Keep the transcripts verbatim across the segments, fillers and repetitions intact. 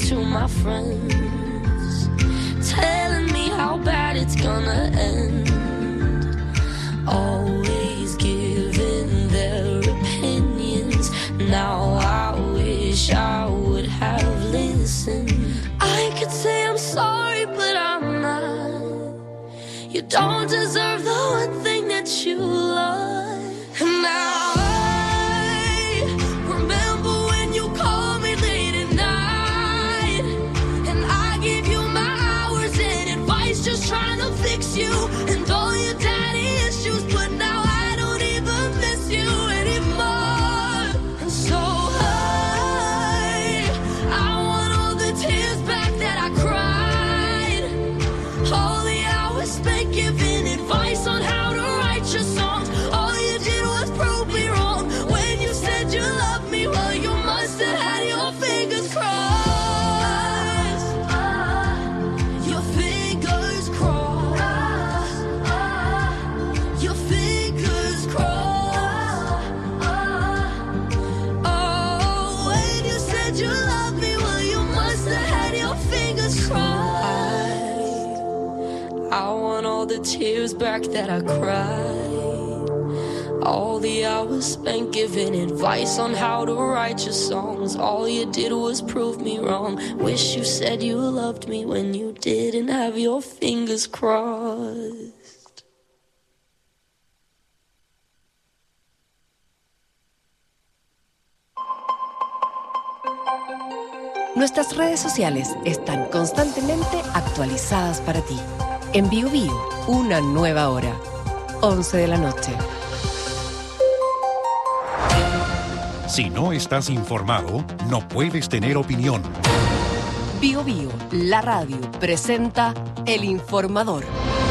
to my friends, telling me how bad it's gonna end. Always giving their opinions. Now I wish I would have listened. I could say I'm sorry, but I'm not. You don't deserve the one thing that you love. And now I remember when you called me late at night, and I gave you my hours and advice, just trying to fix you and all your daddy issues. But now I don't even miss you anymore. And so I, I want all the tears back that I cried, all the hours spent giving advice on how to write your songs. All you did was prove me wrong when you said you loved me. Well, you must have had your fingers crossed. Your fingers crossed. Your fingers crossed. Oh, when you said you loved me, well, you must have had your fingers crossed. I want all the tears back that I cried, all the hours spent giving advice on how to write your songs. All you did was prove me wrong. Wish you said you loved me when you didn't have your fingers crossed. Nuestras redes sociales están constantemente actualizadas para ti. En Bio Bio, una nueva hora. once de la noche. Si no estás informado, no puedes tener opinión. Bio Bio, la radio, presenta El Informador.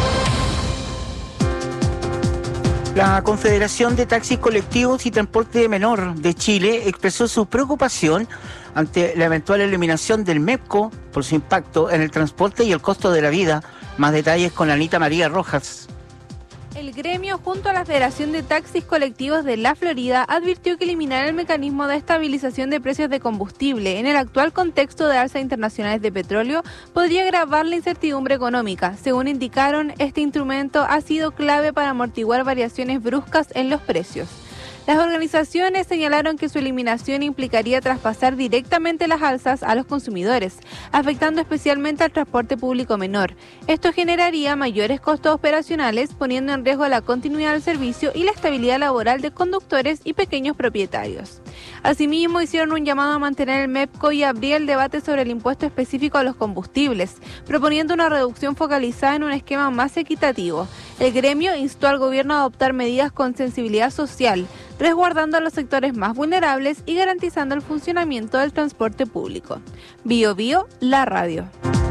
La Confederación de Taxis Colectivos y Transporte Menor de Chile expresó su preocupación ante la eventual eliminación del MEPCO por su impacto en el transporte y el costo de la vida. Más detalles con Anita María Rojas. El gremio, junto a la Federación de Taxis Colectivos de la Florida, advirtió que eliminar el mecanismo de estabilización de precios de combustible en el actual contexto de alzas internacionales de petróleo podría agravar la incertidumbre económica. Según indicaron, este instrumento ha sido clave para amortiguar variaciones bruscas en los precios. Las organizaciones señalaron que su eliminación implicaría traspasar directamente las alzas a los consumidores, afectando especialmente al transporte público menor. Esto generaría mayores costos operacionales, poniendo en riesgo la continuidad del servicio y la estabilidad laboral de conductores y pequeños propietarios. Asimismo, hicieron un llamado a mantener el MEPCO y abrir el debate sobre el impuesto específico a los combustibles, proponiendo una reducción focalizada en un esquema más equitativo. El gremio instó al gobierno a adoptar medidas con sensibilidad social, resguardando a los sectores más vulnerables y garantizando el funcionamiento del transporte público. Bio Bio, la radio.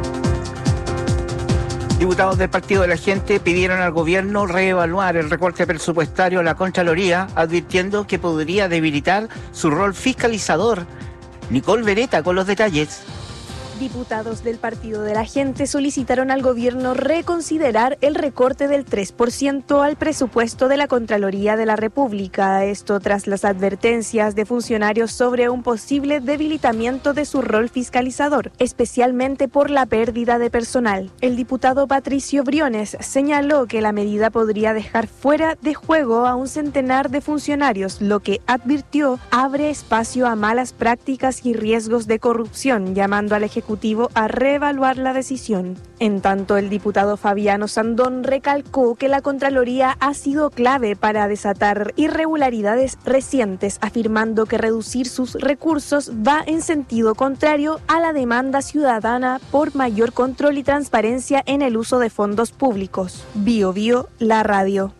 Diputados del Partido de la Gente pidieron al gobierno reevaluar el recorte presupuestario a la Contraloría, advirtiendo que podría debilitar su rol fiscalizador. Nicole Beretta con los detalles. Diputados del Partido de la Gente solicitaron al gobierno reconsiderar el recorte del tres por ciento al presupuesto de la Contraloría de la República. Esto tras las advertencias de funcionarios sobre un posible debilitamiento de su rol fiscalizador, especialmente por la pérdida de personal. El diputado Patricio Briones señaló que la medida podría dejar fuera de juego a un centenar de funcionarios, lo que advirtió abre espacio a malas prácticas y riesgos de corrupción, llamando al Ejecutivo a reevaluar la decisión. En tanto, el diputado Fabiano Sandón recalcó que la Contraloría ha sido clave para desatar irregularidades recientes, afirmando que reducir sus recursos va en sentido contrario a la demanda ciudadana por mayor control y transparencia en el uso de fondos públicos. Bio Bio, la radio.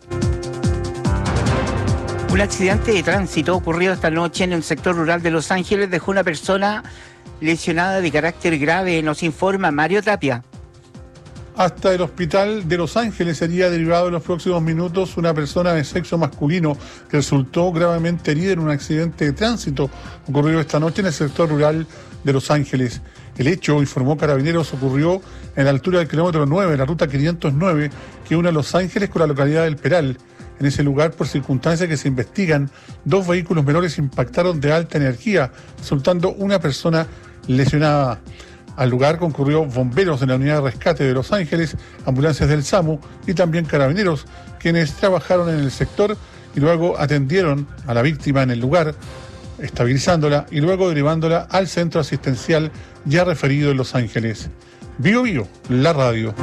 Un accidente de tránsito ocurrido esta noche en el sector rural de Los Ángeles dejó una persona lesionada de carácter grave, nos informa Mario Tapia. Hasta el hospital de Los Ángeles sería derivado en los próximos minutos una persona de sexo masculino que resultó gravemente herida en un accidente de tránsito ocurrido esta noche en el sector rural de Los Ángeles. El hecho, informó Carabineros, ocurrió en la altura del kilómetro nueve, la ruta quinientos nueve, que une a Los Ángeles con la localidad del Peral. En ese lugar, por circunstancias que se investigan, dos vehículos menores impactaron de alta energía, resultando una persona lesionada. Al lugar concurrió bomberos de la unidad de rescate de Los Ángeles, ambulancias del SAMU y también carabineros, quienes trabajaron en el sector y luego atendieron a la víctima en el lugar, estabilizándola y luego derivándola al centro asistencial ya referido en Los Ángeles. Bio Bio, la radio.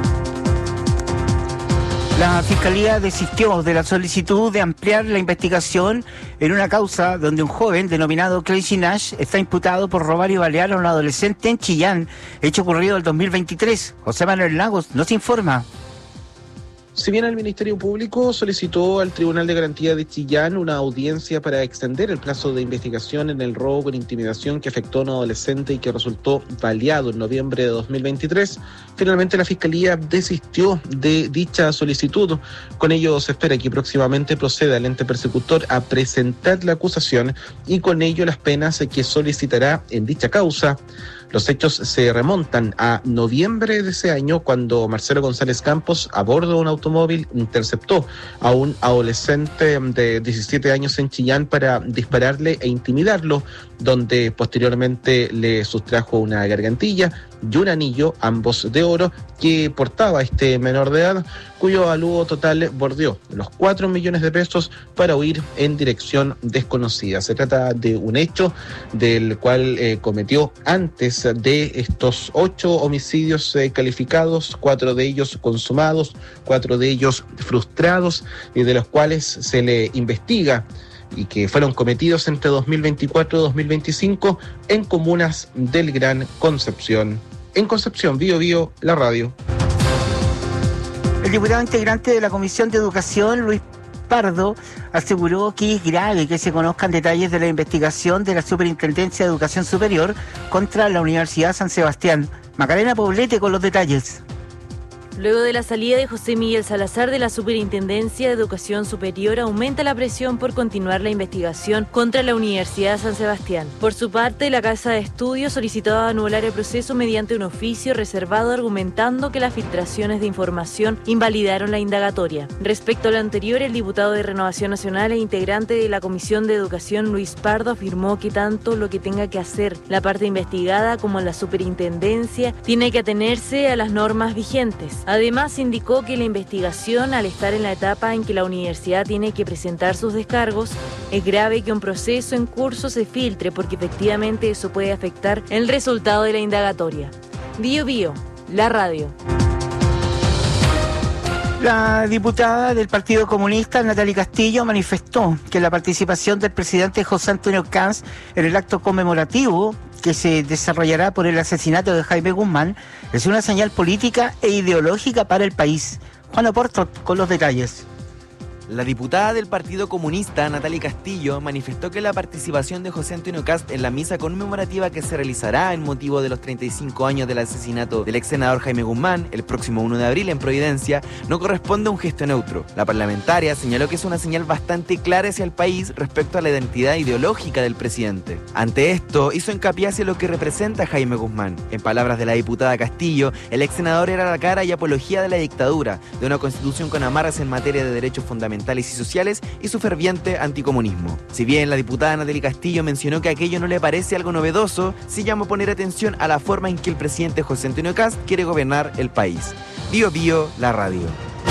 La Fiscalía desistió de la solicitud de ampliar la investigación en una causa donde un joven denominado Crazy Nash está imputado por robar y balear a un adolescente en Chillán, hecho ocurrido el dos mil veintitrés. José Manuel Lagos nos informa. Si bien el Ministerio Público solicitó al Tribunal de Garantía de Chillán una audiencia para extender el plazo de investigación en el robo con intimidación que afectó a un adolescente y que resultó baleado en noviembre de dos mil veintitrés, finalmente la Fiscalía desistió de dicha solicitud. Con ello se espera que próximamente proceda el ente persecutor a presentar la acusación y con ello las penas que solicitará en dicha causa. Los hechos se remontan a noviembre de ese año, cuando Marcelo González Campos, a bordo de un automóvil, interceptó a un adolescente de diecisiete años en Chillán para dispararle e intimidarlo, donde posteriormente le sustrajo una gargantilla y un anillo, ambos de oro, que portaba este menor de edad, cuyo avalúo total bordeó los cuatro millones de pesos para huir en dirección desconocida. Se trata de un hecho del cual eh, cometió antes de estos ocho homicidios eh, calificados, cuatro de ellos consumados, cuatro de ellos frustrados, y de los cuales se le investiga y que fueron cometidos entre dos mil veinticuatro y dos mil veinticinco en comunas del Gran Concepción. En Concepción, Bio Bio, la radio. El diputado integrante de la Comisión de Educación, Luis Pardo, aseguró que es grave que se conozcan detalles de la investigación de la Superintendencia de Educación Superior contra la Universidad San Sebastián. Macarena Poblete con los detalles. Luego de la salida de José Miguel Salazar de la Superintendencia de Educación Superior, aumenta la presión por continuar la investigación contra la Universidad San Sebastián. Por su parte, la Casa de Estudios solicitó anular el proceso mediante un oficio reservado, argumentando que las filtraciones de información invalidaron la indagatoria. Respecto a lo anterior, el diputado de Renovación Nacional e integrante de la Comisión de Educación, Luis Pardo, afirmó que tanto lo que tenga que hacer la parte investigada como la Superintendencia tiene que atenerse a las normas vigentes. Además, indicó que la investigación, al estar en la etapa en que la universidad tiene que presentar sus descargos, es grave que un proceso en curso se filtre, porque efectivamente eso puede afectar el resultado de la indagatoria. Bio Bio, la radio. La diputada del Partido Comunista, Natalia Castillo, manifestó que la participación del presidente José Antonio Kast en el acto conmemorativo que se desarrollará por el asesinato de Jaime Guzmán es una señal política e ideológica para el país. Juan Oporto con los detalles. La diputada del Partido Comunista, Natalia Castillo, manifestó que la participación de José Antonio Kast en la misa conmemorativa que se realizará en motivo de los treinta y cinco años del asesinato del ex senador Jaime Guzmán, el próximo uno de abril en Providencia, no corresponde a un gesto neutro. La parlamentaria señaló que es una señal bastante clara hacia el país respecto a la identidad ideológica del presidente. Ante esto, hizo hincapié hacia lo que representa Jaime Guzmán. En palabras de la diputada Castillo, el ex senador era la cara y apología de la dictadura, de una constitución con amarras en materia de derechos fundamentales y sociales y su ferviente anticomunismo. Si bien la diputada Natalia Castillo mencionó que aquello no le parece algo novedoso, sí llamó a poner atención a la forma en que el presidente José Antonio Kast quiere gobernar el país. Bio Bio, la radio.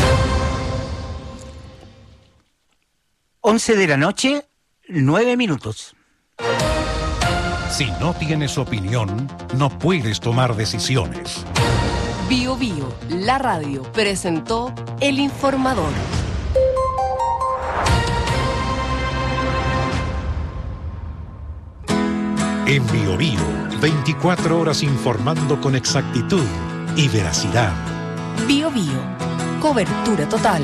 once de la noche, nueve minutos. Si no tienes opinión, no puedes tomar decisiones. Bio Bio, la radio, presentó El Informador. En Bio Bio, veinticuatro horas informando con exactitud y veracidad. Bio Bio, cobertura total.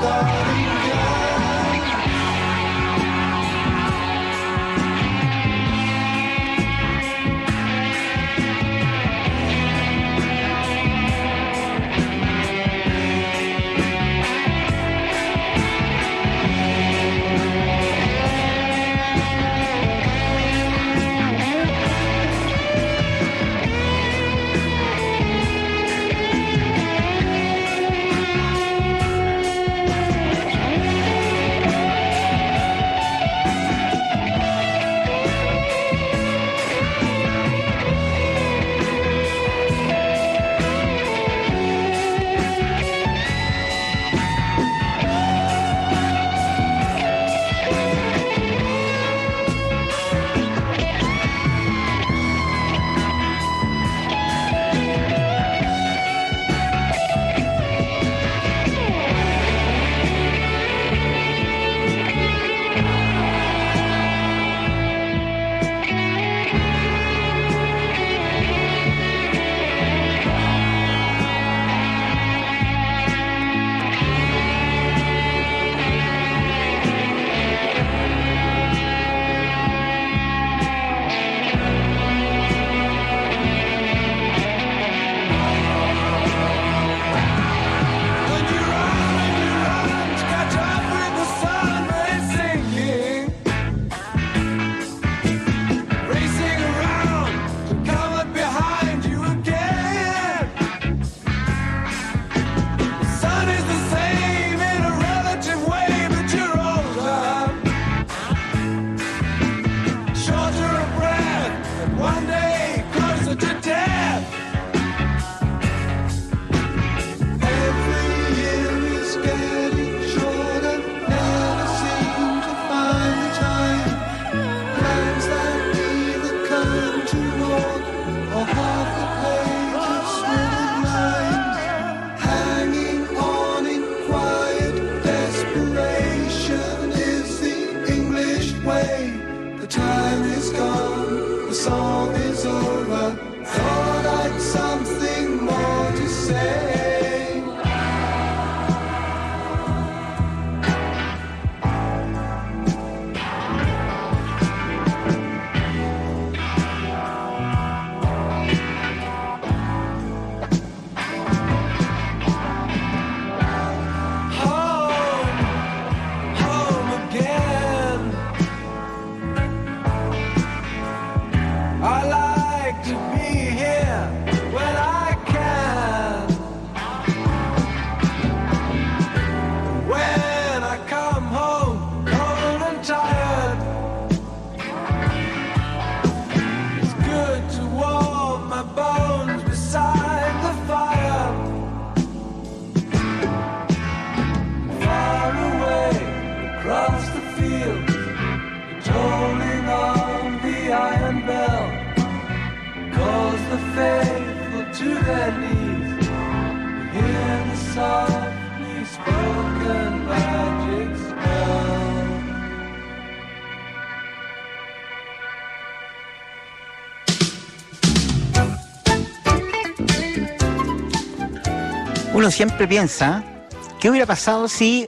Uno siempre piensa, ¿qué hubiera pasado si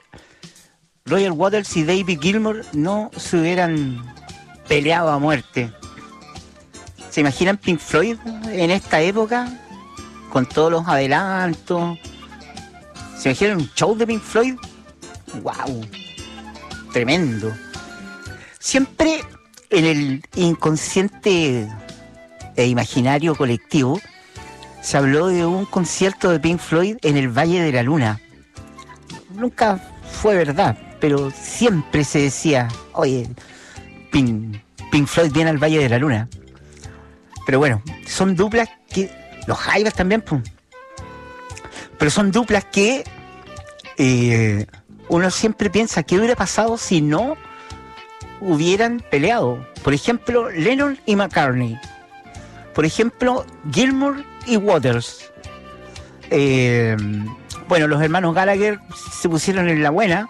Roger Waters y David Gilmour no se hubieran peleado a muerte? ¿Se imaginan Pink Floyd en esta época? Con todos los adelantos. ¿Se imaginan un show de Pink Floyd? ¡Wow! Tremendo. Siempre en el inconsciente e imaginario colectivo se habló de un concierto de Pink Floyd en el Valle de la Luna. Nunca fue verdad, pero siempre se decía, oye, Pink, Pink Floyd viene al Valle de la Luna. Pero bueno, son duplas que... Los Jaivas también, pues. Pero son duplas que eh, uno siempre piensa qué hubiera pasado si no hubieran peleado. Por ejemplo, Lennon y McCartney. Por ejemplo, Gilmour y Waters. Eh, bueno, los hermanos Gallagher se pusieron en la buena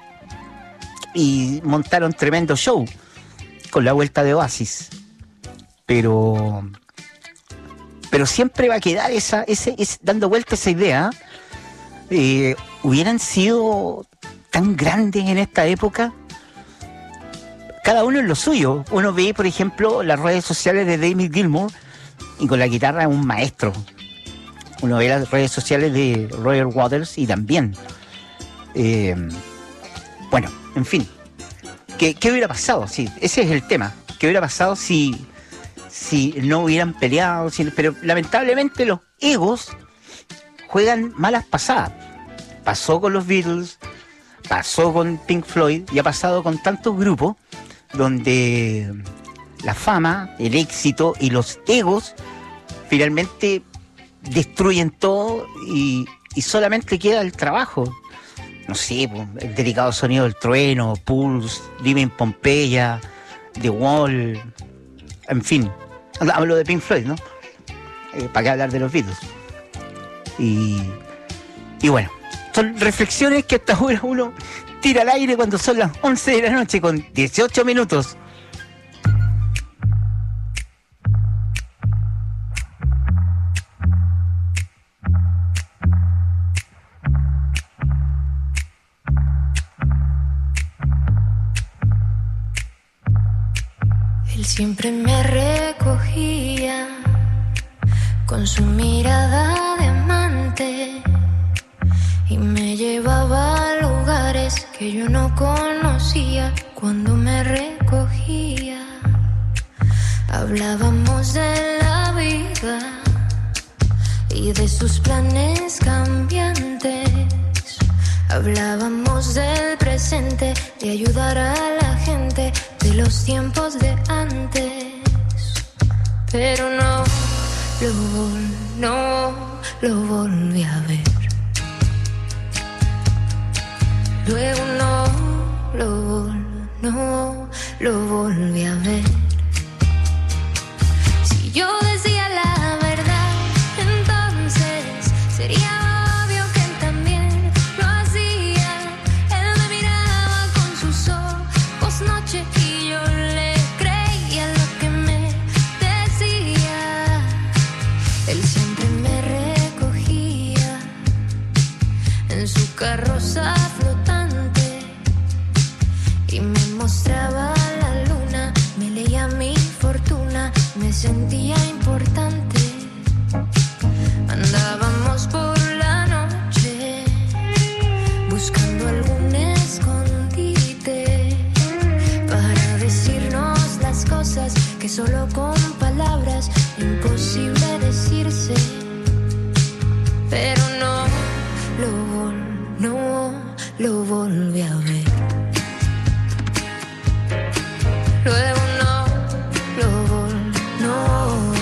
y montaron tremendo show con la vuelta de Oasis. Pero... Pero siempre va a quedar esa, ese, ese, dando vuelta esa idea. Eh, hubieran sido tan grandes en esta época? Cada uno en lo suyo. Uno ve, por ejemplo, las redes sociales de David Gilmour y con la guitarra es un maestro. Uno ve las redes sociales de Roger Waters y también. Eh, bueno, en fin. ¿Qué, qué hubiera pasado? Sí, ese es el tema. ¿Qué hubiera pasado si, si no hubieran peleado? Si, pero lamentablemente los egos juegan malas pasadas. Pasó con los Beatles, pasó con Pink Floyd y ha pasado con tantos grupos donde la fama, el éxito y los egos finalmente destruyen todo y, y solamente queda el trabajo. No sé, el delicado sonido del trueno, Pulse, Living Pompeya, The Wall, en fin. Hablo de Pink Floyd, ¿no? Eh, ¿Para qué hablar de los Beatles? Y, y bueno, son reflexiones que hasta ahora uno tira al aire cuando son las once de la noche con dieciocho minutos. Él siempre me recogía con su mirada de amante y me llevaba a lugares que yo no conocía. Cuando me recogía, hablábamos de la vida y de sus planes cambiantes. Hablábamos del presente, de ayudar a la gente, de los tiempos de antes. Pero no lo, vol- no lo volví a ver. Luego no lo, vol- no lo volví a ver. Si yo decía la verdad, entonces sería obvio que él también lo hacía. Él me miraba con sus ojos noche y yo le creía lo que me decía. Él siempre me recogía en su carroza flotante y me mostraba la luna, me leía mi fortuna, me sentía importante. Andábamos por la noche buscando algún escondite para decirnos las cosas que solo con palabras imposible decirse. Pero no lo vol- no lo volví a ver. Luego no lo vol- no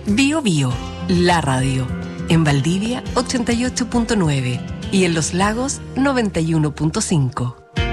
Bio Bio, la radio. En Valdivia, ochenta y ocho punto nueve. Y en Los Lagos, noventa y uno punto cinco.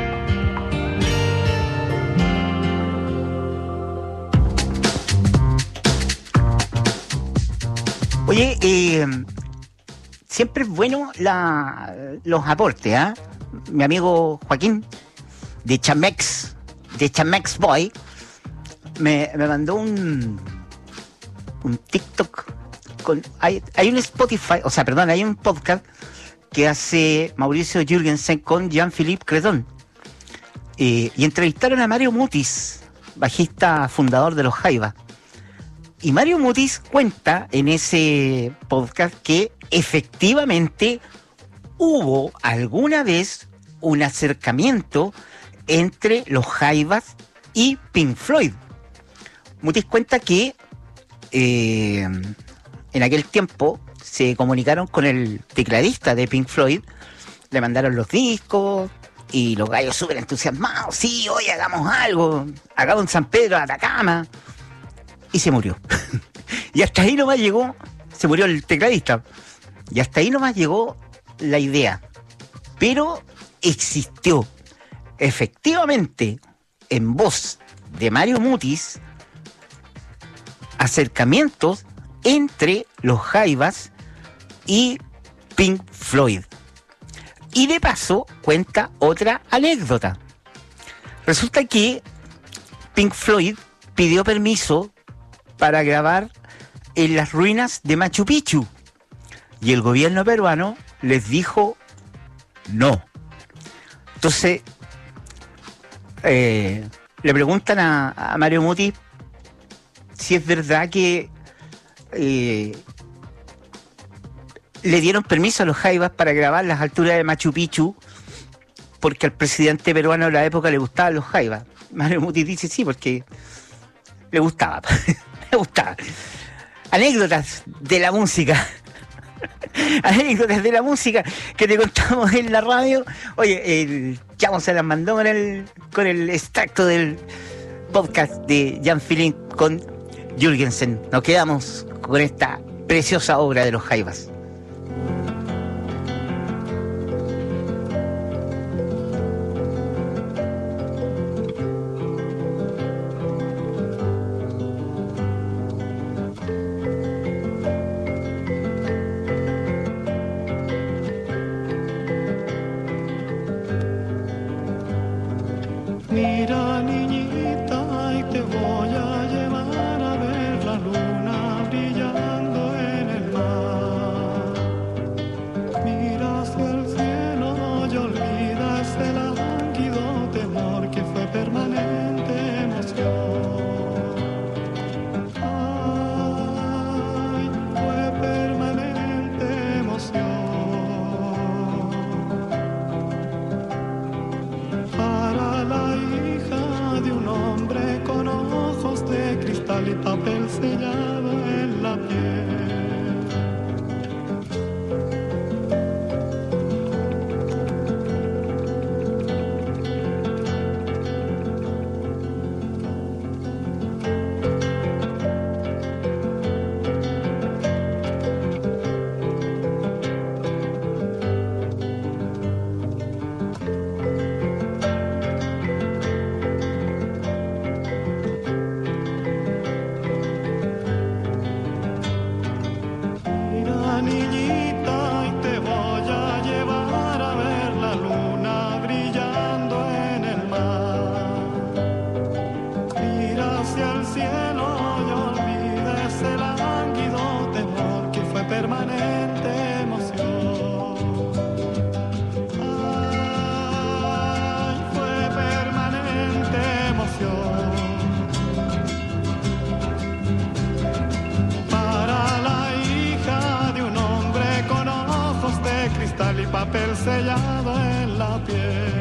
Oye, eh, siempre es bueno la, los aportes, ¿ah? ¿eh? Mi amigo Joaquín, de Chamex, de Chamex Boy, me, me mandó un, un TikTok. Con, hay, hay un Spotify, o sea, perdón, hay un podcast que hace Mauricio Jürgensen con Jean-Philippe Creton. Eh, y entrevistaron a Mario Mutis, bajista fundador de los Jaivas. Y Mario Mutis cuenta en ese podcast que efectivamente hubo alguna vez un acercamiento entre los Jaivas y Pink Floyd. Mutis cuenta que eh, en aquel tiempo se comunicaron con el tecladista de Pink Floyd, le mandaron los discos y los gallos súper entusiasmados. Sí, hoy hagamos algo, hagamos en San Pedro de Atacama. Y se murió. Y hasta ahí nomás llegó, se murió el tecladista. Y hasta ahí nomás llegó la idea. Pero existió efectivamente en voz de Mario Mutis acercamientos entre los Jaivas y Pink Floyd. Y de paso cuenta otra anécdota. Resulta que Pink Floyd pidió permiso para grabar en las ruinas de Machu Picchu y el gobierno peruano les dijo no. Entonces eh, le preguntan a, a Mario Mutis si es verdad que eh, le dieron permiso a los Jaivas para grabar las alturas de Machu Picchu porque al presidente peruano de la época le gustaban los Jaivas. Mario Mutis dice sí, porque le gustaba. Le gustaba. Anécdotas de la música. Anécdotas de la música que te contamos en la radio. Oye, el Chamo se las mandó con el, con el extracto del podcast de Jean-Philippe con Jürgensen. Nos quedamos con esta preciosa obra de los Jaivas. Mira, niñita, y te voy a llevar a ver la luna brillando en el mar. Mira hacia el cielo y olvida ese lánguido temor que fue permanente emoción. Ay, fue permanente emoción. Para la hija de un hombre con ojos de cristal y papel sellado en la piel. Mira, niñita, y te voy a llevar a ver la luna brillando en el mar. Mira hacia el cielo y olvida ese lánguido temor que fue permanente emoción. Ay, fue permanente emoción. Para la hija de un hombre con ojos de cristal y papel sellado en la piel.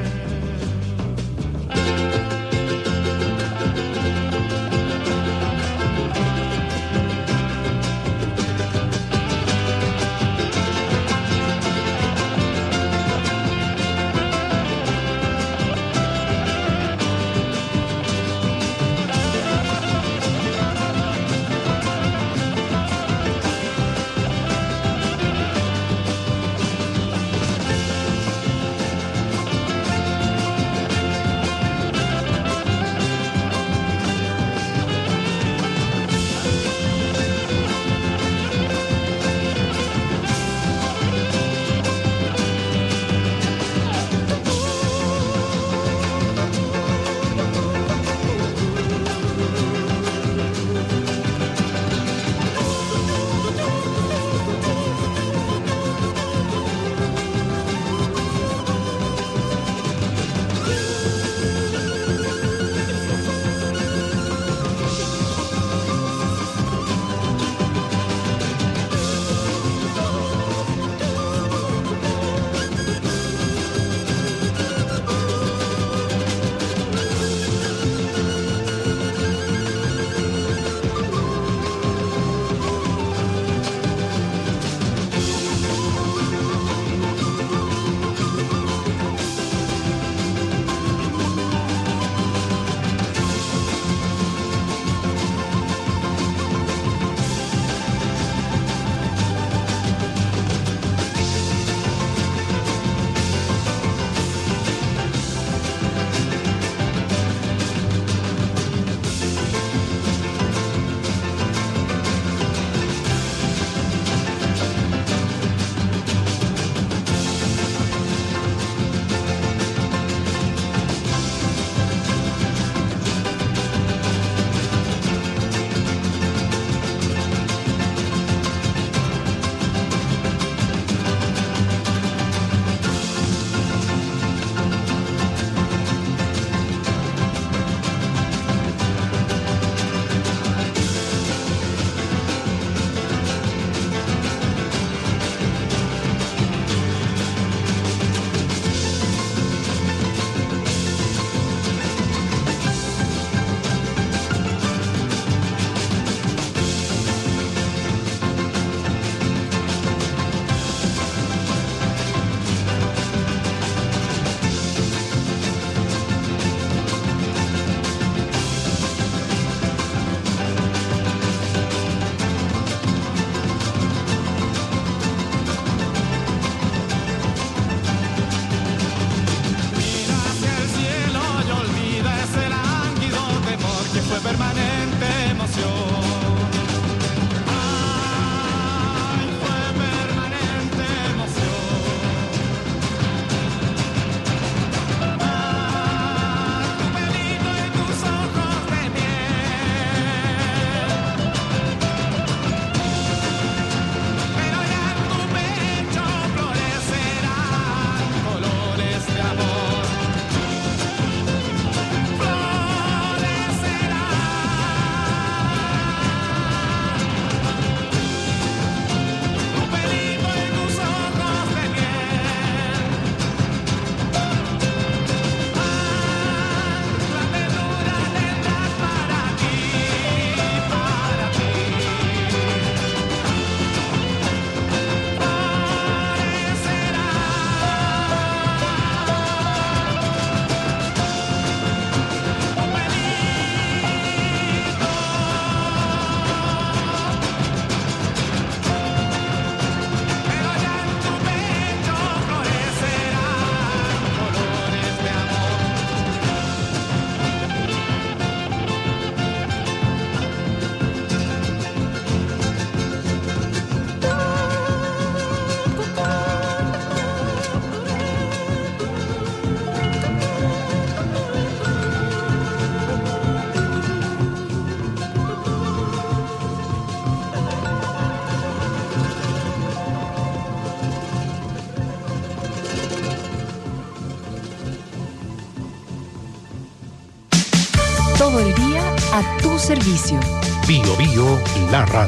Todo el día a tu servicio. Bio Bio, la radio.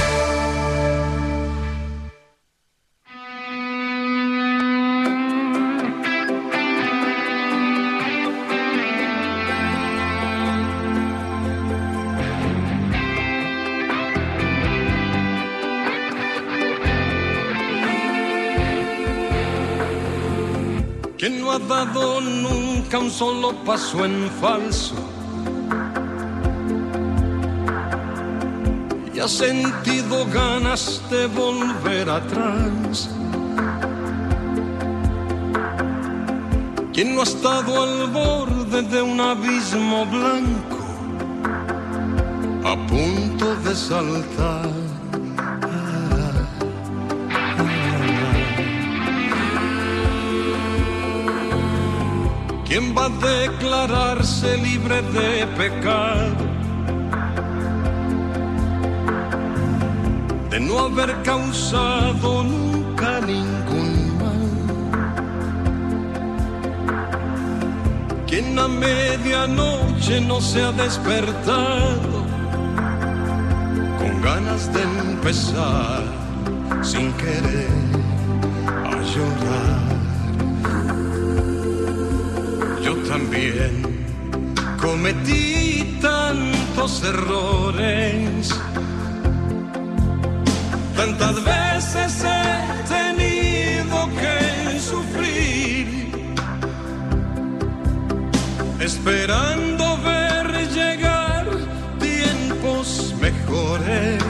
¿Quién no ha dado nunca un solo paso en falso? Y ha sentido ganas de volver atrás. ¿Quién no ha estado al borde de un abismo blanco, a punto de saltar? ¿Quién va a declararse libre de pecado, de no haber causado nunca ningún mal? ¿Quién a medianoche no se ha despertado con ganas de empezar sin querer a llorar? Yo también cometí tantos errores, tantas veces he tenido que sufrir, esperando ver llegar tiempos mejores.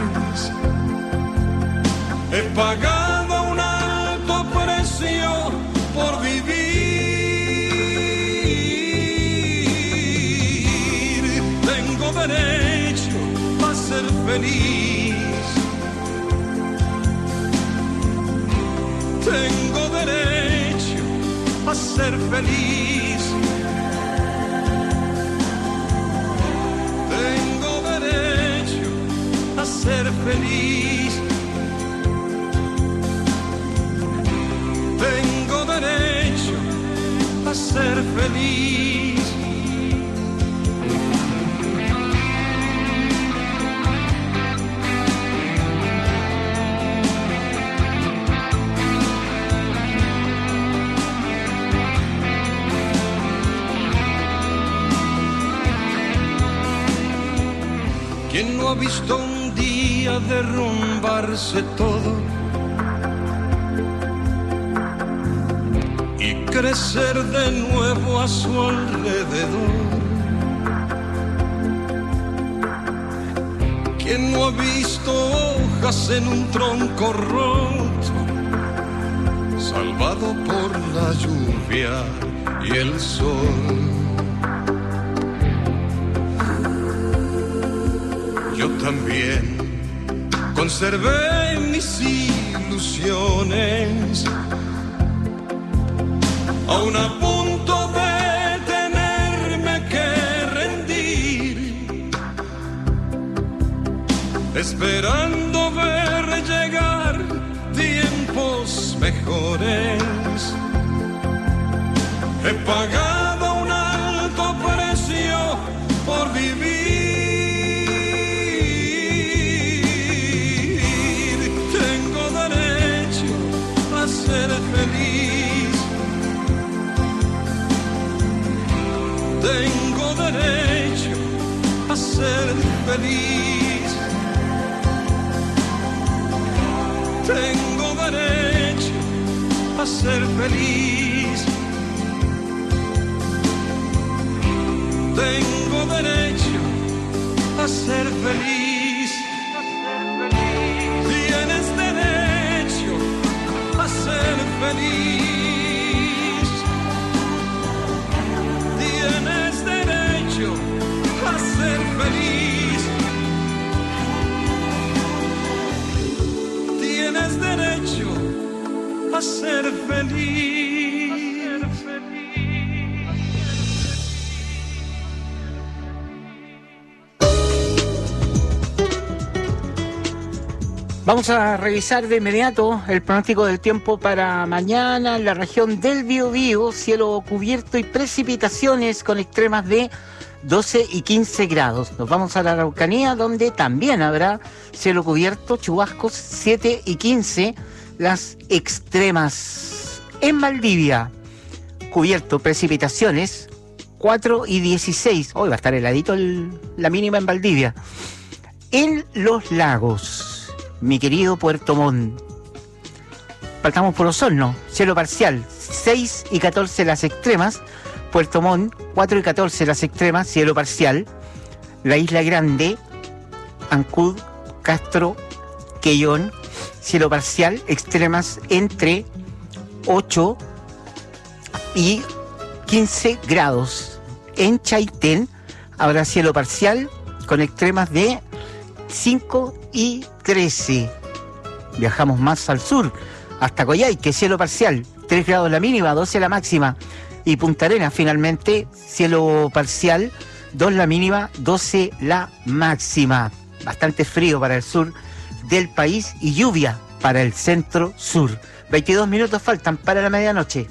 He pagado un alto precio por vivir. Derecho a ser feliz. Tengo derecho a ser feliz. Tengo derecho a ser feliz. Tengo derecho a ser feliz. ¿Quién no ha visto un día derrumbarse todo y crecer de nuevo a su alrededor? ¿Quién no ha visto hojas en un tronco roto, salvado por la lluvia y el sol? Yo también conservé mis ilusiones, aún a punto de tenerme que rendir, esperando ver llegar tiempos mejores. He pagado un alto precio por vivir. Ser feliz. Tengo derecho a ser feliz. Tengo derecho a ser feliz. Tengo derecho a ser feliz. Tienes derecho a ser feliz. Tienes derecho a ser feliz. Tienes derecho a ser feliz. Vamos a revisar de inmediato el pronóstico del tiempo para mañana en la región del Biobío. Cielo cubierto y precipitaciones con extremas de doce y quince grados. Nos vamos a la Araucanía, donde también habrá cielo cubierto, chubascos, siete y quince, las extremas. En Valdivia, cubierto, precipitaciones, cuatro y dieciséis. Hoy va a estar heladito el, la mínima en Valdivia. En Los Lagos, mi querido Puerto Montt, partamos por Osorno, cielo parcial, seis y catorce las extremas. Puerto Montt, cuatro y catorce las extremas, cielo parcial. La Isla Grande, Ancud, Castro, Quellón, cielo parcial, extremas entre ocho y quince grados. En Chaitén habrá cielo parcial con extremas de cinco y trece. Viajamos más al sur, hasta Coyhaique, cielo parcial, tres grados la mínima, doce la máxima. Y Punta Arenas, finalmente, cielo parcial, dos la mínima, doce la máxima. Bastante frío para el sur del país y lluvia para el centro sur. veintidós minutos faltan para la medianoche.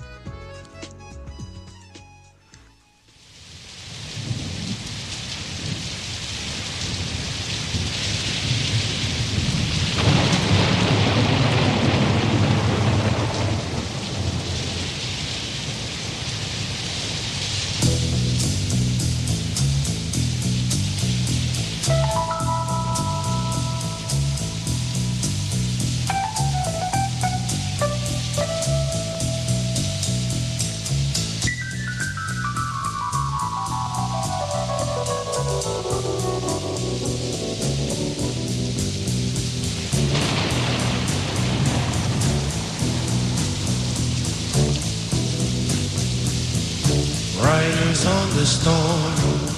Riders on the storm,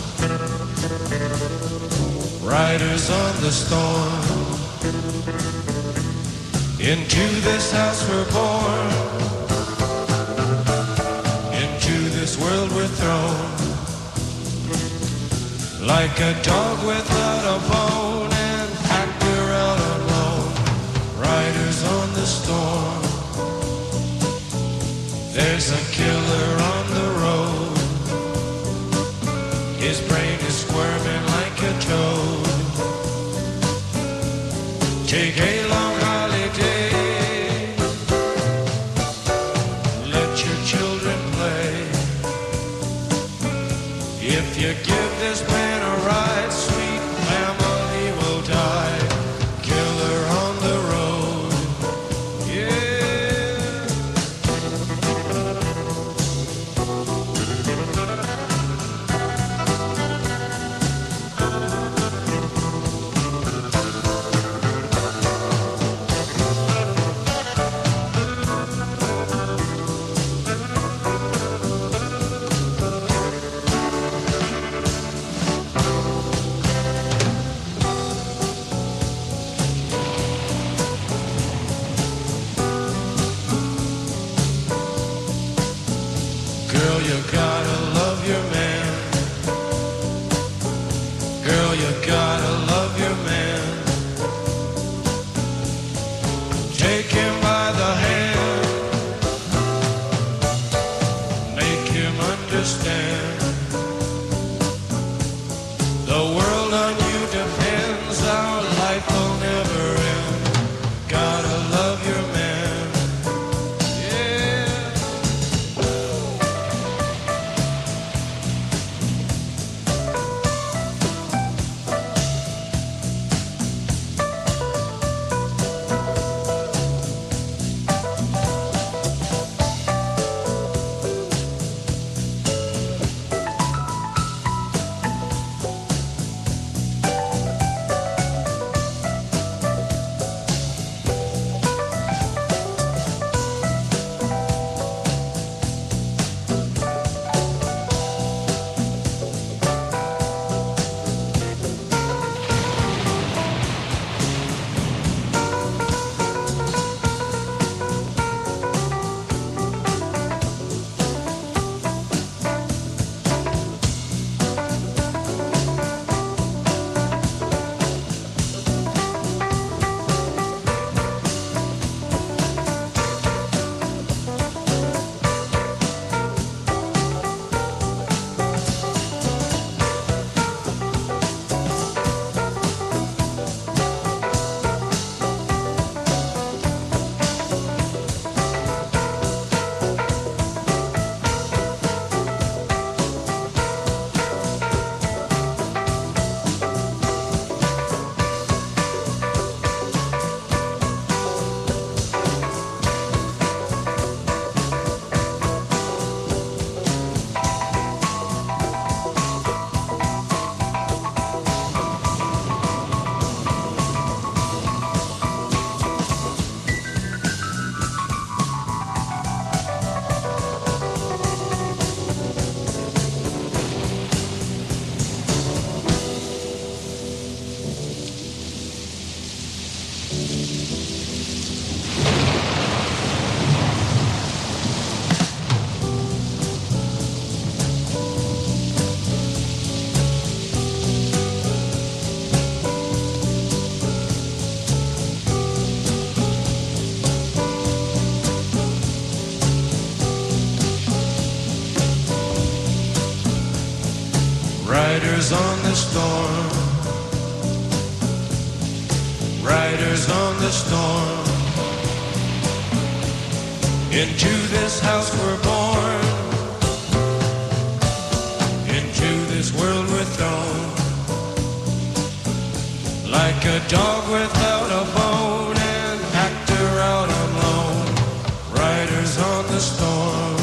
riders on the storm. Into this house we're born, into this world we're thrown. Like a dog without a bone and packed we're out alone. Riders on the storm, there's a killer on the road. His brain is squirming like a toad. Take a long holiday, let your children play. If you give this man a ride, sweet family will die. Killer on the road, yeah. Girl, you gotta love your man. Girl, you gotta love your man. Take him by the hand, make him understand. The world on you depends, our life will never end. Gotta love your man, yeah. storm. Riders on the storm. Into this house we're born. Into this world we're thrown. Like a dog without a bone, an actor out alone. Riders on the storm.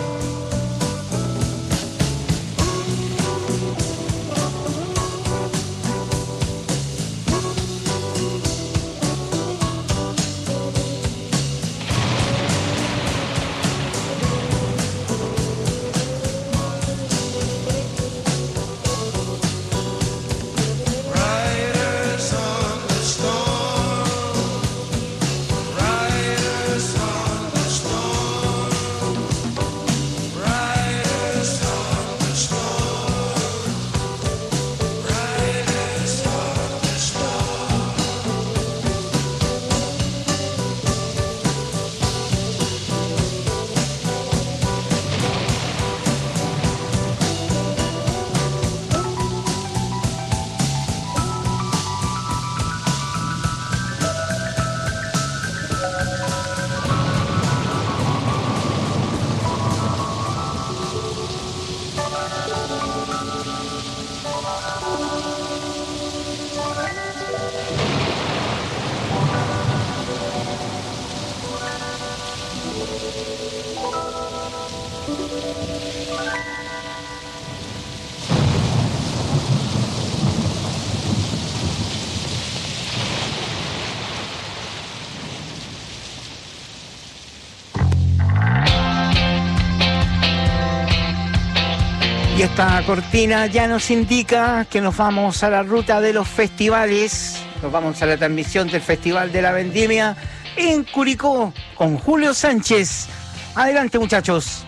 Y esta cortina ya nos indica que nos vamos a la ruta de los festivales. Nos vamos a la transmisión del Festival de la Vendimia en Curicó con Julio Sánchez. Adelante, muchachos.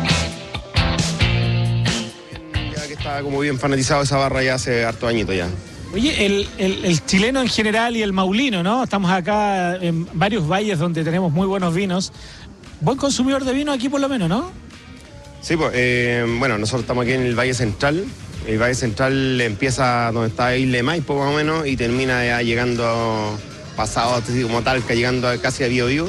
Ya que está como bien fanatizado esa barra ya hace harto añito ya. Oye, el, el, el chileno en general y el maulino, ¿no? Estamos acá en varios valles donde tenemos muy buenos vinos. Buen consumidor de vino aquí por lo menos, ¿no? Sí, pues, eh, bueno, nosotros estamos aquí en el Valle Central. El Valle Central empieza donde está Isla de Maipo más o menos y termina ya llegando, pasado así como Talca, llegando a, casi a Biobío.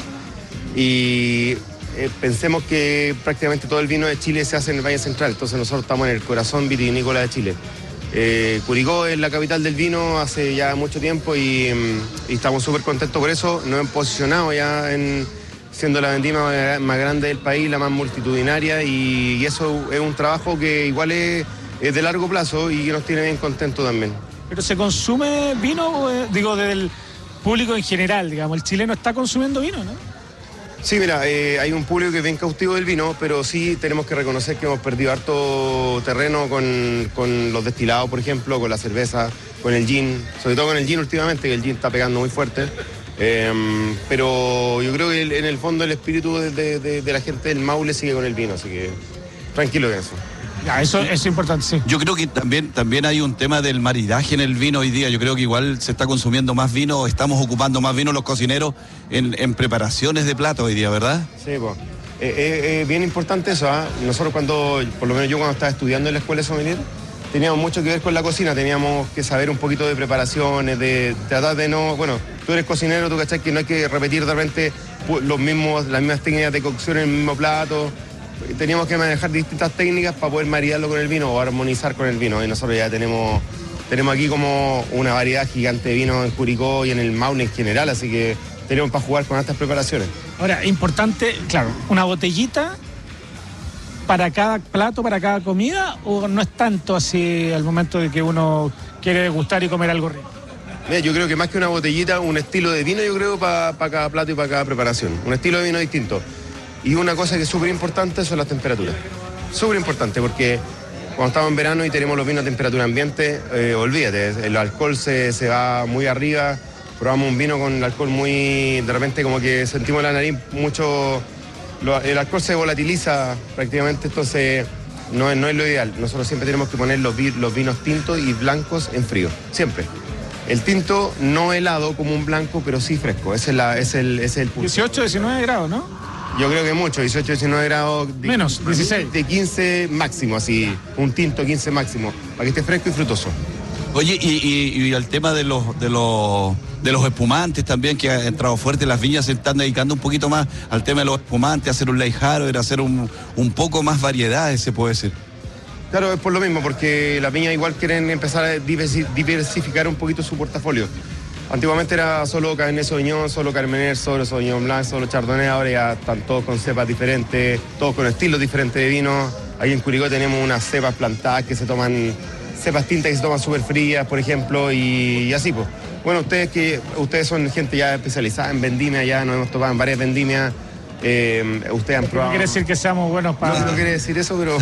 Y eh, pensemos que prácticamente todo el vino de Chile se hace en el Valle Central, entonces nosotros estamos en el corazón vitivinícola de Chile. Eh, Curicó es la capital del vino hace ya mucho tiempo y, y estamos súper contentos por eso. Nos hemos posicionado ya en... siendo la vendimia más grande del país, la más multitudinaria, y, y eso es un trabajo que igual es, es de largo plazo y que nos tiene bien contentos también. ¿Pero se consume vino, eh, digo, del público en general, digamos? ¿El chileno está consumiendo vino, no? Sí, mira, eh, hay un público que es bien cautivo del vino, pero sí tenemos que reconocer que hemos perdido harto terreno con, con los destilados, por ejemplo, con la cerveza, con el gin, sobre todo con el gin últimamente, que el gin está pegando muy fuerte. Eh, pero yo creo que en el fondo el espíritu de, de, de, de la gente del Maule sigue con el vino, así que tranquilo con eso. Ya, eso, eso es importante, sí. Yo creo que también, también hay un tema del maridaje en el vino hoy día. Yo creo que igual se está consumiendo más vino, estamos ocupando más vino los cocineros en, en preparaciones de platos hoy día, ¿verdad? Sí, pues. Es eh, eh, eh, bien importante eso, ¿eh? Nosotros cuando, por lo menos yo cuando estaba estudiando en la escuela de sommelier, teníamos mucho que ver con la cocina, teníamos que saber un poquito de preparaciones, de tratar de no... Bueno, tú eres cocinero, tú cachai que no hay que repetir de repente los mismos, las mismas técnicas de cocción en el mismo plato. Teníamos que manejar distintas técnicas para poder maridarlo con el vino o armonizar con el vino. Y nosotros ya tenemos, tenemos aquí como una variedad gigante de vino en Curicó y en el Maule en general, así que tenemos para jugar con estas preparaciones. Ahora, importante, claro, una botellita para cada plato, para cada comida, o no es tanto así al momento de que uno quiere degustar y comer algo rico? Mira, yo creo que más que una botellita, un estilo de vino, yo creo, para pa cada plato y para cada preparación. Un estilo de vino distinto. Y una cosa que es súper importante son las temperaturas. Súper importante, porque cuando estamos en verano y tenemos los vinos a temperatura ambiente, eh, olvídate, el alcohol se, se va muy arriba. Probamos un vino con el alcohol muy... De repente como que sentimos la nariz mucho... Lo, el alcohol se volatiliza prácticamente, entonces no es, no es lo ideal. Nosotros siempre tenemos que poner los, los vinos tintos y blancos en frío, siempre. El tinto no helado como un blanco, pero sí fresco, ese es, la, es, el, ese es el punto. dieciocho, diecinueve grados, ¿no? Yo creo que mucho, dieciocho, diecinueve grados. De, menos, dieciséis. De quince máximo, así, un tinto quince máximo, para que esté fresco y frutoso. Oye, y, y, y el tema de los de los de los espumantes también, que ha entrado fuerte, las viñas se están dedicando un poquito más al tema de los espumantes, hacer un late harvest, hacer un, un poco más variedades, se puede decir. Claro, es por lo mismo, porque las viñas igual quieren empezar a diversi- diversificar un poquito su portafolio. Antiguamente era solo Cabernet Sauvignon, solo Carmener, solo Sauvignon Blanc, solo Chardonnay, ahora ya están todos con cepas diferentes, todos con estilos diferentes de vino. Ahí en Curicó tenemos unas cepas plantadas que se toman, cepas tintas que se toman súper frías, por ejemplo, y, y así pues. Bueno, ustedes que ustedes son gente ya especializada en vendimia, ya nos hemos tocado en varias vendimias, eh, ustedes han probado... No quiere decir que seamos buenos para... No, no quiere decir eso, pero...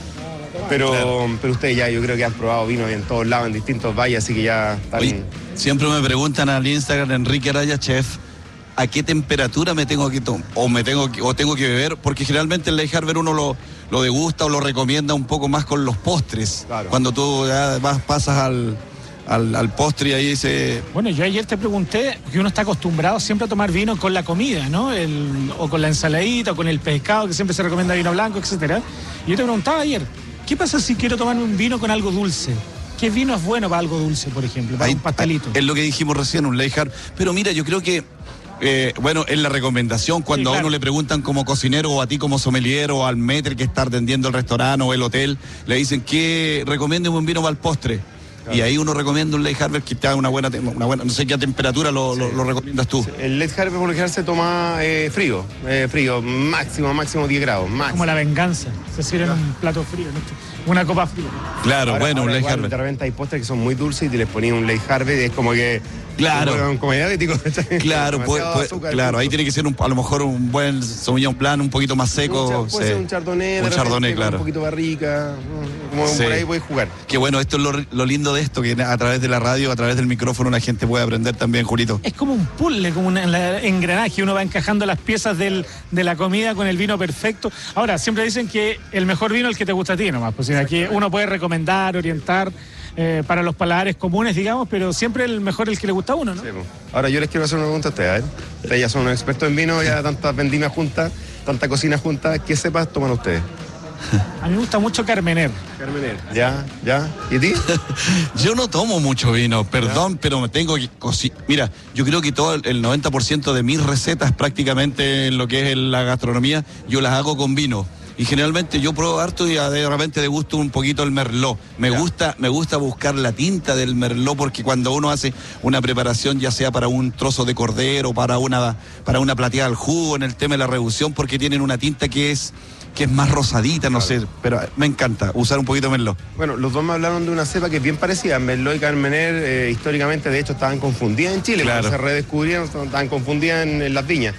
Pero, claro. pero ustedes ya, yo creo que han probado vino en todos lados, en distintos valles, así que ya están... Oye, siempre me preguntan al Instagram, Enrique Araya Chef, ¿a qué temperatura me tengo que tomar? O me tengo que, o tengo que beber, porque generalmente el late harvest uno lo, lo degusta o lo recomienda un poco más con los postres. Claro. Cuando tú ya vas, pasas al, al, al postre y ahí dice... Bueno, yo ayer te pregunté, que uno está acostumbrado siempre a tomar vino con la comida, ¿no? El, o con la ensaladita, o con el pescado, que siempre se recomienda vino blanco, etcétera. Y yo te preguntaba ayer, ¿qué pasa si quiero tomarme un vino con algo dulce? ¿Qué vino es bueno para algo dulce, por ejemplo? Para ahí, un pastelito. Es lo que dijimos recién, un late harvest. Pero mira, yo creo que, eh, bueno, es la recomendación cuando sí, claro. a uno le preguntan como cocinero o a ti como sommelier o al maître que está atendiendo el restaurante o el hotel, le dicen que recomiende un vino para el postre. Claro. Y ahí uno recomienda un late harvest que está a una buena, una buena, no sé qué temperatura lo, sí. lo, lo recomiendas tú. Sí. El late harvest por lo general se toma eh, frío, eh, frío, máximo, máximo diez grados. Máximo. Como la venganza, se sirve en un plato frío, ¿no? Una copa fría. Claro, ahora, bueno, ahora un late igual, harvest. De repente hay postres que son muy dulces y te les ponían un late harvest, es como que... Claro, como diabético. Claro, puede, puede, azúcar, claro, ahí tiene que ser un, a lo mejor un buen Sauvignon Blanc, un poquito más seco. Un, puede sí. ser un Chardonnay, un Chardonnay, claro. Un poquito barrica, como sí. por ahí puedes jugar. Qué bueno, esto es lo, lo lindo de esto, que a través de la radio, a través del micrófono, la gente puede aprender también, Julito. Es como un puzzle, como un engranaje, uno va encajando las piezas del, de la comida con el vino perfecto. Ahora, siempre dicen que el mejor vino es el que te gusta a ti nomás, pues aquí uno puede recomendar, orientar eh, para los paladares comunes, digamos, pero siempre el mejor es el que le gusta a uno, ¿no? Sí, pues. Ahora yo les quiero hacer una pregunta a ustedes, a ver. Ustedes ya son unos expertos en vino, ya tantas vendimias juntas, tanta cocina juntas, ¿qué cepas toman ustedes? A mí me gusta mucho Carmener. Carmener. Ya, ya. ¿Y a ti? Yo no tomo mucho vino, perdón, ¿ya? Pero me tengo que cocinar. Mira, yo creo que todo el noventa por ciento de mis recetas prácticamente en lo que es la gastronomía, yo las hago con vino. Y generalmente yo pruebo harto y de repente degusto un poquito el merlot. Me ya. gusta, me gusta buscar la tinta del merlot, porque cuando uno hace una preparación, ya sea para un trozo de cordero, para una, para una plateada al jugo, en el tema de la reducción, porque tienen una tinta que es que es más rosadita, no claro. sé, pero me encanta usar un poquito de merlot. Bueno, los dos me hablaron de una cepa que es bien parecida. Merlot y Carmener, eh, históricamente, de hecho, estaban confundidas en Chile, claro. cuando se redescubrieron, estaban confundidas en, en las viñas.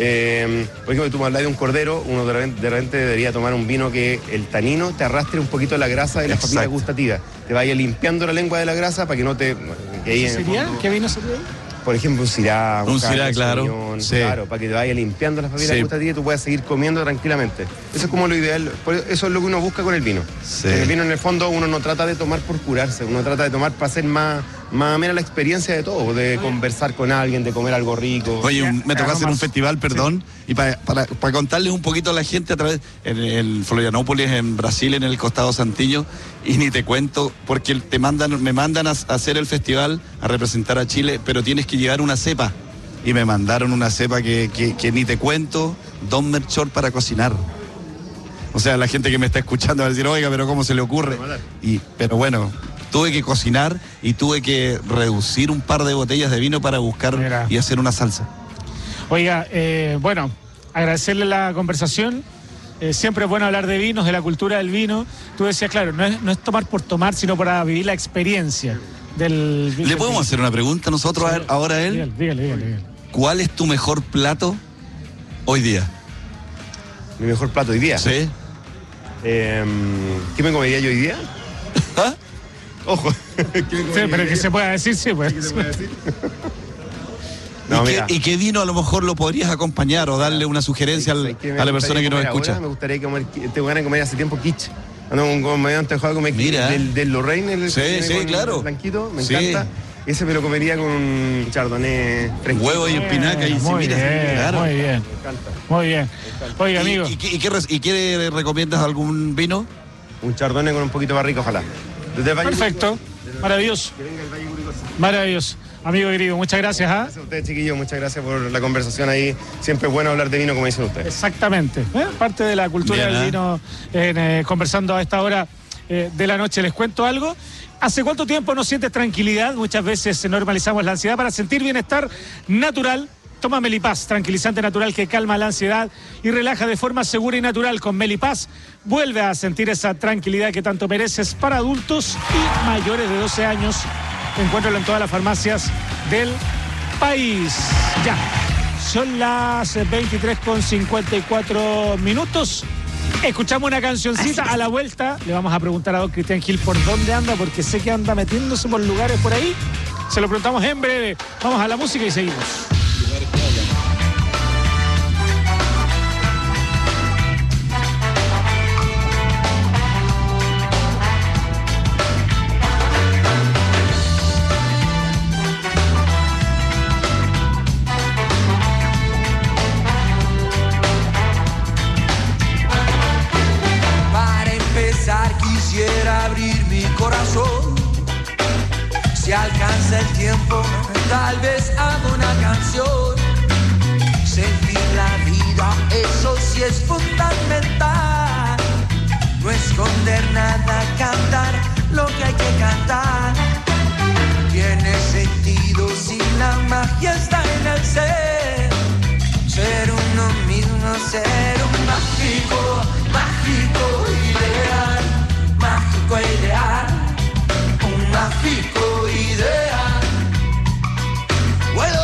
Eh, por ejemplo, tú me hablas de un cordero, uno de repente, de repente debería tomar un vino que el tanino te arrastre un poquito la grasa de las papilas gustativas. Te vaya limpiando la lengua de la grasa para que no te... Que ahí ¿Qué sería? fondo, ¿Qué vino sería? Por ejemplo, un Syrah, un, un Syrah, claro. Sauvignon, sí. Claro, para que te vaya limpiando las papilas sí. gustativas y tú puedas seguir comiendo tranquilamente. Eso es como lo ideal, eso es lo que uno busca con el vino. Sí. En el vino, en el fondo, uno no trata de tomar por curarse, uno trata de tomar para hacer más, más amena la experiencia de todo, de conversar con alguien, de comer algo rico. Oye, me tocó hacer un festival, perdón, sí. y para, para, para contarles un poquito a la gente a través, en, en Florianópolis, en Brasil, en el costado Santillo, y ni te cuento, porque te mandan, me mandan a, a hacer el festival, a representar a Chile, pero tienes que llevar una cepa. Y me mandaron una cepa que, que, que ni te cuento, Don Melchor para cocinar. O sea, la gente que me está escuchando va a decir, oiga, pero ¿cómo se le ocurre? Y, pero bueno, tuve que cocinar y tuve que reducir un par de botellas de vino para buscar Mira. y hacer una salsa. Oiga, eh, bueno, agradecerle la conversación. Eh, siempre es bueno hablar de vinos, de la cultura del vino. Tú decías, claro, no es, no es tomar por tomar, sino para vivir la experiencia del vino. ¿Le podemos hacer una pregunta nosotros sí. ahora a él? Dígale, dígale, dígale, dígale. ¿Cuál es tu mejor plato hoy día? ¿Mi mejor plato hoy día? Sí. Eh, ¿Qué me comería yo hoy día? ¿Ah? Ojo. ¿Qué sí, pero que se pueda decir, sí, pues. ¿Qué se puede decir? No, ¿Y, qué, ¿Y qué vino a lo mejor lo podrías acompañar o darle una sugerencia al, a la persona que nos escucha? Ahora me gustaría comer, tengo ganas de comer hace tiempo quiche. Ando con, con medio antojado de comer Mira. del, del Lorraine, el sí, sí, con claro. el blanquito, me sí. encanta. Ese me lo comería con un chardonnay fresco. Huevo y espinaca y muy mira, bien, claro. Muy bien. Me encanta. Muy bien. Oiga, ¿Y, amigo. ¿Y, y, qué, ¿Y qué recomiendas algún vino? Un chardonnay con un poquito de barrica, ojalá. Desde Perfecto. Desde Maravilloso. Que venga el Valle Curicó. Maravilloso. Amigo querido, muchas gracias. ¿ah? Gracias a ustedes, chiquillos, muchas gracias por la conversación ahí. Siempre es bueno hablar de vino, como dicen ustedes. Exactamente. ¿eh? Parte de la cultura Bien, del ¿eh? vino, eh, eh, conversando a esta hora eh, de la noche. Les cuento algo. ¿Hace cuánto tiempo no sientes tranquilidad? Muchas veces normalizamos la ansiedad para sentir bienestar natural. Toma Melipaz, tranquilizante natural que calma la ansiedad y relaja de forma segura y natural. Con Melipaz vuelve a sentir esa tranquilidad que tanto mereces para adultos y mayores de doce años. Encuéntralo en todas las farmacias del país. Ya, son las veintitrés con cincuenta y cuatro minutos. Escuchamos una cancioncita. A la vuelta le vamos a preguntar a don Cristian Gil por dónde anda, porque sé que anda metiéndose por lugares por ahí. Se lo preguntamos en breve. Vamos a la música y seguimos. Para empezar quisiera abrir mi corazón. Si alcanza el tiempo, tal vez hago una canción. Sentir la vida, eso sí es fundamental. No esconder nada, cantar lo que hay que cantar. Tiene sentido si la magia está en el ser. Ser uno mismo, ser un mágico, mágico ideal, mágico ideal, un mágico ideal. Bueno,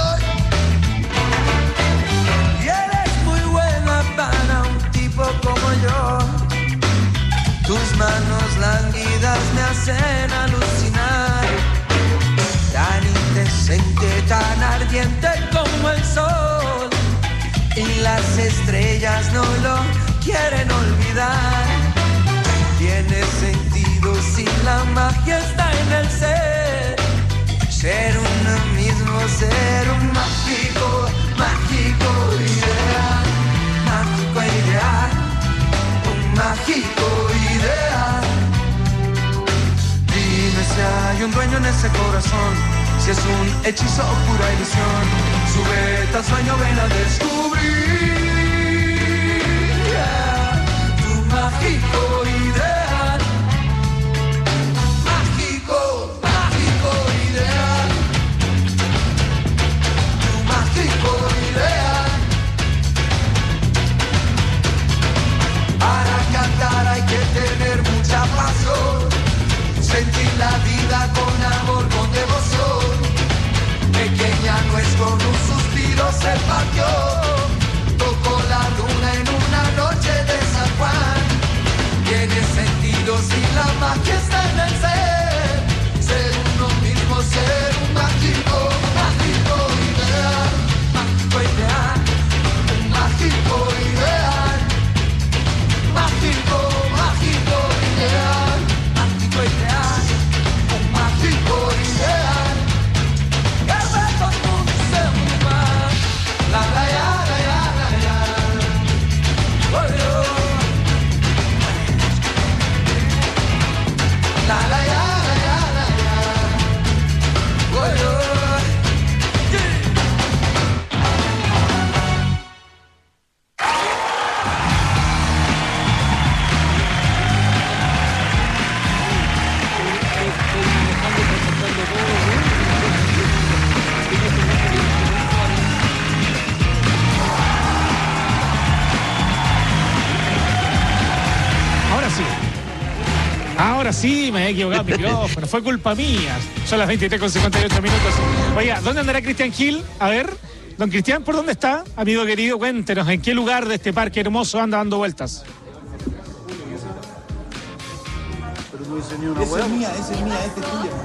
y eres muy buena para un tipo como yo. Tus manos lánguidas me hacen alucinar. Tan indecente, tan ardiente como el sol. Y las estrellas no lo quieren olvidar. Tiene sentido si la magia está en el ser. Ser uno mismo, ser un mágico, mágico ideal. Mágico ideal, un mágico ideal. Dime si hay un dueño en ese corazón, si es un hechizo o pura ilusión. Súbete al sueño, ven a descubrir, yeah, tu mágico ideal. Mágico, mágico ideal. Tu mágico ideal. Para cantar hay que tener mucha pasión. Sentir la vida con amor, con devoción. Pequeña no es con un suspiro se partió. Tocó la luna en una noche de San Juan. Tiene sentido si la magia está en el ser. Ser uno mismo, ser un mágico, mágico ideal. Mágico ideal, un mágico ideal. Mágico, mágico ideal. Mágico ideal, un mágico ideal. La la ya, la ya, la ya. Oh, yo. La la ya, la ya, la ya. Oh, yo. Ahora sí. Ahora sí, me he equivocado el micrófono. Fue culpa mía. Son las veintitrés con cincuenta y ocho minutos. Oiga, ¿dónde andará Cristian Gil? A ver, don Cristian, ¿por dónde está? Amigo querido, cuéntenos, ¿en qué lugar de este parque hermoso anda dando vueltas? Esa es mía, esa es mía, esta es tuya.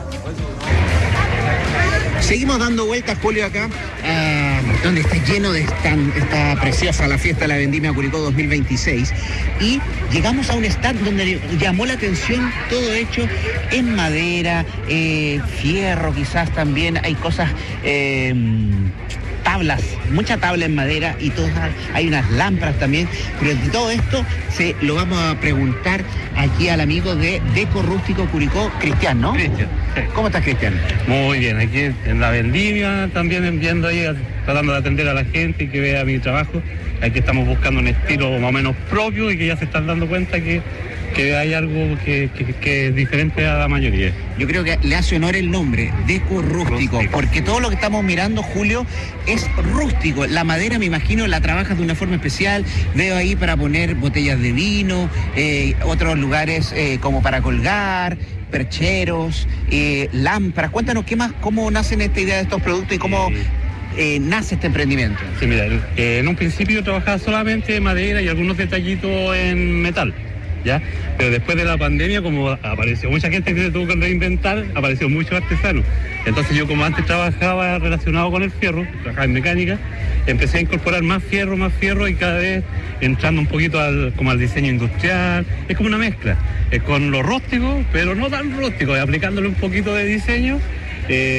Seguimos dando vueltas, Julio, acá, ah, donde está lleno de stand, está preciosa la fiesta de la Vendimia Curicó dos mil veintiséis, y llegamos a un stand donde llamó la atención todo hecho en madera, eh, fierro quizás también, hay cosas, eh, tablas, mucha tabla en madera y todas, hay unas lámparas también, pero de todo esto se lo vamos a preguntar aquí al amigo de Deco Rústico Curicó, Cristian, ¿no? Cristian. ¿Cómo estás, Cristian? Muy bien, aquí en la vendimia también viendo ahí, tratando de atender a la gente y que vea mi trabajo. Aquí estamos buscando un estilo más o menos propio y que ya se están dando cuenta que, que hay algo que, que, que es diferente a la mayoría. Yo creo que le hace honor el nombre, Deco Rústico, rústico, porque todo lo que estamos mirando, Julio, es rústico. La madera, me imagino, la trabajas de una forma especial. Veo ahí para poner botellas de vino, eh, otros lugares eh, como para colgar, percheros, eh, lámparas. Cuéntanos qué más, cómo nacen esta idea de estos productos y cómo eh, nace este emprendimiento. Sí, mira, eh, en un principio trabajaba solamente madera y algunos detallitos en metal, ¿ya? Pero después de la pandemia, como apareció mucha gente que se tuvo que reinventar, apareció mucho artesano. Entonces yo, como antes trabajaba relacionado con el fierro, trabajaba en mecánica, empecé a incorporar más fierro, más fierro y cada vez entrando un poquito al, como al diseño industrial. Es como una mezcla, es con lo rústico, pero no tan rústico, aplicándole un poquito de diseño. Eh,